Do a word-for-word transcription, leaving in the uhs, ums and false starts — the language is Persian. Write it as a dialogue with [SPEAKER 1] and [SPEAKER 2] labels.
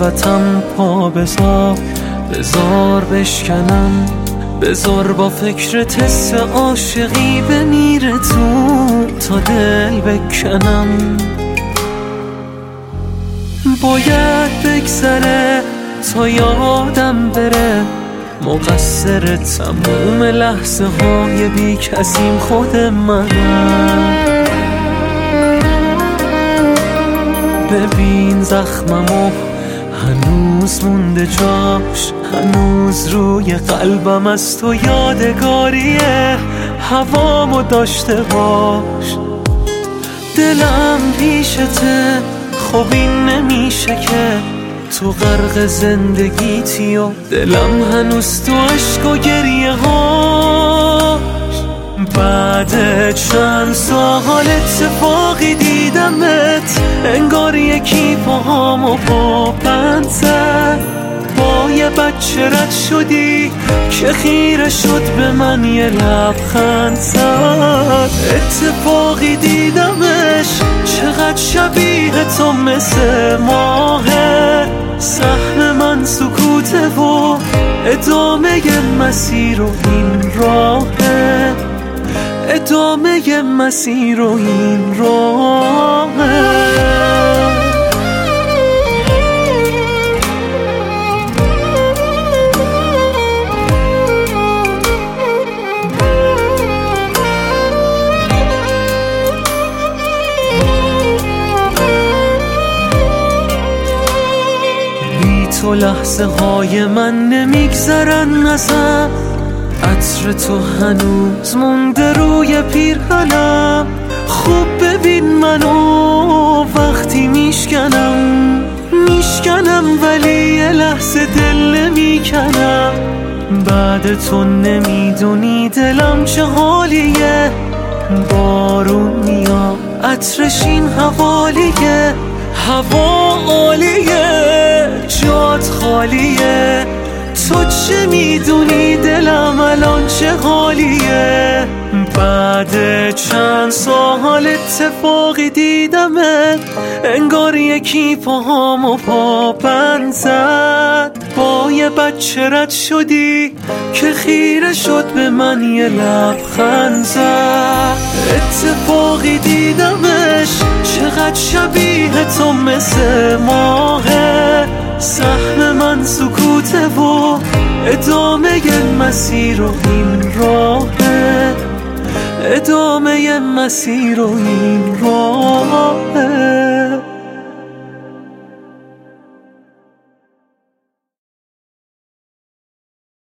[SPEAKER 1] قسوتم پا بذار، بذار بشکنم، بذار با فکر تست عاشقی بمیره تو تا دل بکنم. باید بگذره تا یادم بره، مقصر تموم لحظه های بی کسیم خود منم. ببین زخممو هنوز مونده جاش، هنوز روی قلبم از تو یادگاریه، هوامو داشته باش. دلم پیشته، خب این نمیشه که تو غرق زندگیتی و دلم هنوز تو عشق و گریه هاش. بعد چند سال اتفاقی دیدمت، انگار یکی پاهامو با بند زد. با یه بچه رد شدی که خیره شد به من یه لبخند زد. اتفاقی دیدمش چقدر شبیه تو مثل ماهه، سهم من سکوته و ادامه مسیر و این راهه، ادامه مسیر و این راهه. تو لحظه های من نمیگذرن ازم، عطر تو هنوز مونده روی پیرهنم. خوب ببین منو وقتی میشکنم، میشکنم ولی یه لحظه دل نمیکنم. بعد تو نمیدونی دلم چه حالیه، بارون میاد عطرش این حوالیه، هوا عالیه جات خالیه. تو چه میدونی دلم الان چه حالیه. بعد چند سال اتفاقی دیدمت، انگار یکی پاهامو پا بند زد. با یه بچه رد شدی که خیره شد به من یه لبخند زد. اتفاقی دیدمش چقدر شبیه تو مثل ماهه، سهم من سکوته و ادامه مسیر و این راهه، ادامه مسیر و این راهه.